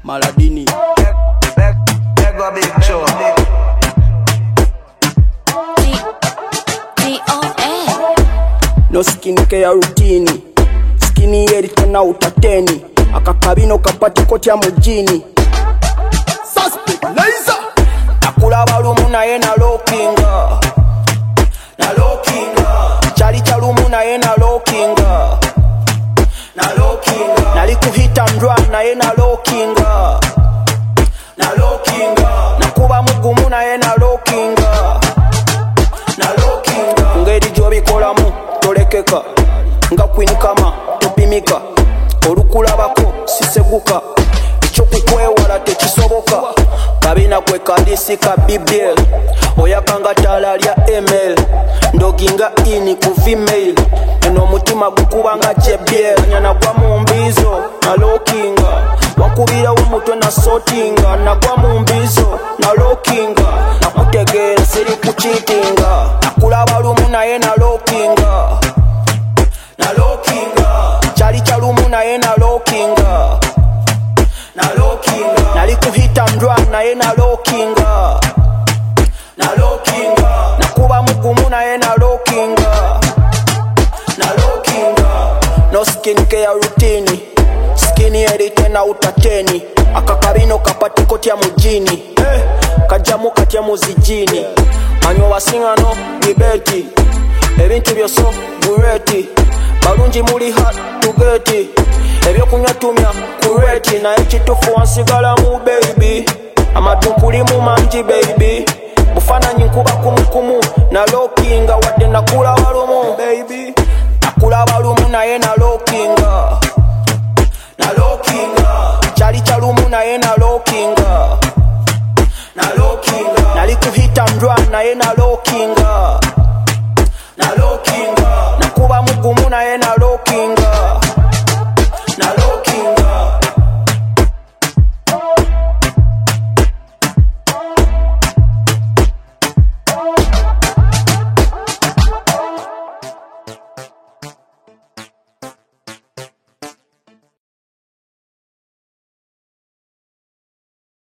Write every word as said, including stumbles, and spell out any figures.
Maladini. Mega big show. No skin care routine. Skinny yeri tena utateni. Akakabino kapati kotya mujini. Suspect laser. Nakula balumu na ye na lookinga. Na lookinga. Chali chalumu na ye na lookinga. Na lookinga. Nalikuhita ndwa na ye na lookinga. Na lookinga. Nakuba mugumu na ye na lookinga. Na lookinga. Ngeri jobikolamu tolekeka. Nga Queen kama topimika. Olukulabako siseguka. Ekyokukwewala tekisoboka. Kabina kwe kadisi ka bibel. Oyakanga tala lya email. Ndoginga ini ku female. Eno mutima gukubanga jebiel. Nyana kwa mumbizo na lookinga. Wakubira umutwe na sortinga. Nagwa mumbizo na lookinga. Nakutegera siri kuchitinga. Nakula balumu na ye na lookinga. Na lookinga. Chali chalumu na ye na lookinga. Na lookinga. Nalikuhita ndwa na ye na lookinga. Na lookinga. Nakuba mugumu na ye na lookinga. Na lookinga. No skin care routine. Skinny yeri tena utateni. Akakabino kapati kotya mujini. Eh, kajamu katya muzijini. Manyo wasingano bibeti. Ebintu byoso bureti. Balungi muli hot to get. Ebyokunywa tumya kureti. Na ekitufu wansigala mu baby. Amatumpuli mu manji baby. Bufananyi nkuba kumukumu. Na lookinga wadde nakula balumu baby. Nakula balumu na ye na lookinga. Na lookinga. Chali chalumu na ye na lookinga. Na lookinga. Nalikuhita ndwa na ye na lookinga. Na lookinga. Nakuba mugumu na ye na lookinga.